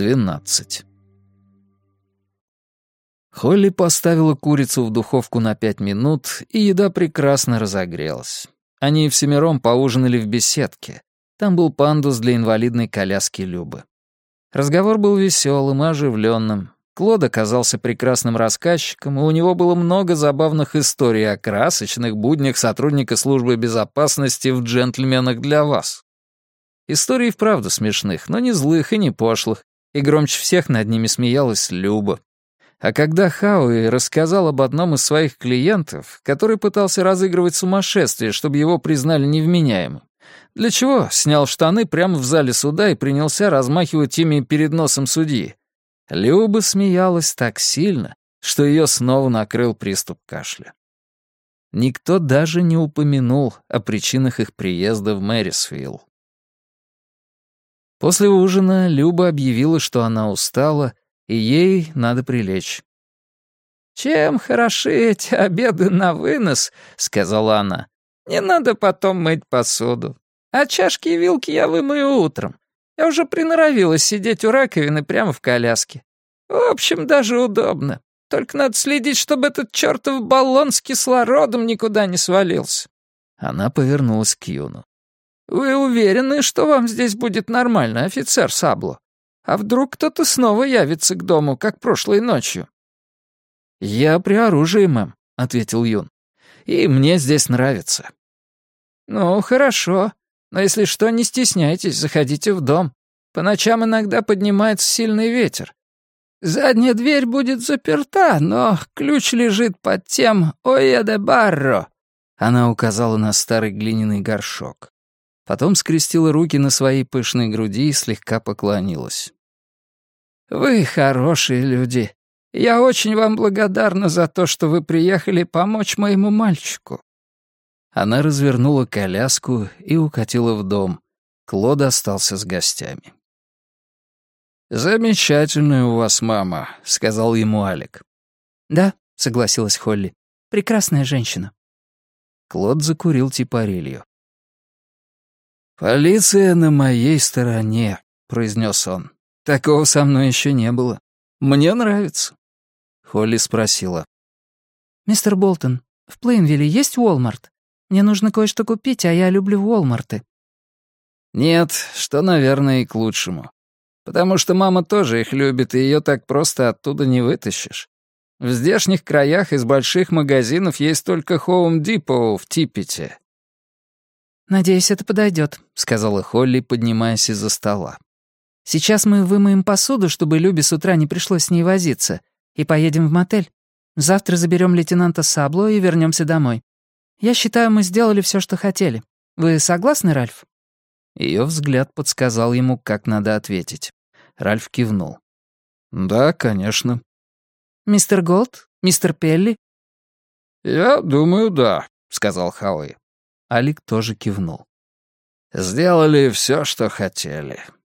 12. Холли поставила курицу в духовку на 5 минут, и еда прекрасно разогрелась. Они всемиром поужинали в беседке. Там был пандус для инвалидной коляски Любы. Разговор был веселым и оживленным. Клод оказался прекрасным рассказчиком, и у него было много забавных историй о красочных буднях сотрудника службы безопасности в «Джентльменах для вас». Истории вправду смешных, но не злых и не пошлых, и громче всех над ними смеялась Люба. А когда Хауи рассказал об одном из своих клиентов, который пытался разыгрывать сумасшествие, чтобы его признали невменяемым, для чего снял штаны прямо в зале суда и принялся размахивать ими перед носом судьи, Люба смеялась так сильно, что ее снова накрыл приступ кашля. Никто даже не упомянул о причинах их приезда в Мэрисвилл. После ужина Люба объявила, что она устала, и ей надо прилечь. «Чем хороши эти обеды на вынос», — сказала она. «Не надо потом мыть посуду. А чашки и вилки я вымою утром. Я уже приноровилась сидеть у раковины прямо в коляске. В общем, даже удобно. Только надо следить, чтобы этот чертов баллон с кислородом никуда не свалился». Она повернулась к Юну. «Вы уверены, что вам здесь будет нормально, офицер Сабло? А вдруг кто-то снова явится к дому, как прошлой ночью?» «Я при оружии, мэм», — ответил Юн. «И мне здесь нравится». «Ну, хорошо. Но если что, не стесняйтесь, заходите в дом. По ночам иногда поднимается сильный ветер. Задняя дверь будет заперта, но ключ лежит под тем «Ое де барро». Она указала на старый глиняный горшок. Потом скрестила руки на своей пышной груди и слегка поклонилась. «Вы хорошие люди. Я очень вам благодарна за то, что вы приехали помочь моему мальчику». Она развернула коляску и укатила в дом. Клод остался с гостями. «Замечательная у вас мама», — сказал ему Алек. «Да», — согласилась Холли. «Прекрасная женщина». Клод закурил типарилью. «Полиция на моей стороне», — произнес он. «Такого со мной еще не было. Мне нравится». Холли спросила. «Мистер Болтон, в Плейнвилле есть Уолмарт? Мне нужно кое-что купить, а я люблю Уолмарты». «Нет, что, наверное, и к лучшему. Потому что мама тоже их любит, и ее так просто оттуда не вытащишь. В здешних краях из больших магазинов есть только Home Depot в Типпете». «Надеюсь, это подойдет», — сказала Холли, поднимаясь из-за стола. «Сейчас мы вымоем посуду, чтобы Любе с утра не пришлось с ней возиться, и поедем в мотель. Завтра заберем лейтенанта Сабло и вернемся домой. Я считаю, мы сделали все, что хотели. Вы согласны, Ральф?» Ее взгляд подсказал ему, как надо ответить. Ральф кивнул. «Да, конечно». «Мистер Голд? Мистер Пелли?» «Я думаю, да», — сказал Хауи. Алик тоже кивнул. «Сделали все, что хотели.